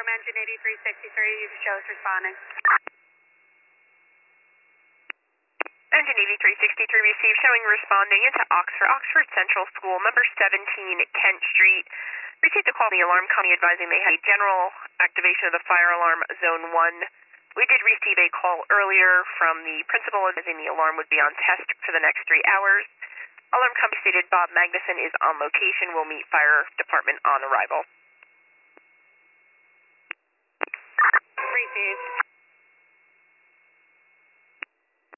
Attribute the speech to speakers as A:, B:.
A: Alarm Engine 8363 shows responding.
B: Engine 8363 received showing responding into Oxford Central School, number 17, Kent Street. Received a call from the alarm company advising they had a general activation of the fire alarm zone 1. We did receive a call earlier from the principal advising the alarm would be on test for the next 3 hours. Alarm company stated Bob Magnuson is on location. Will meet fire department on arrival.
A: Received.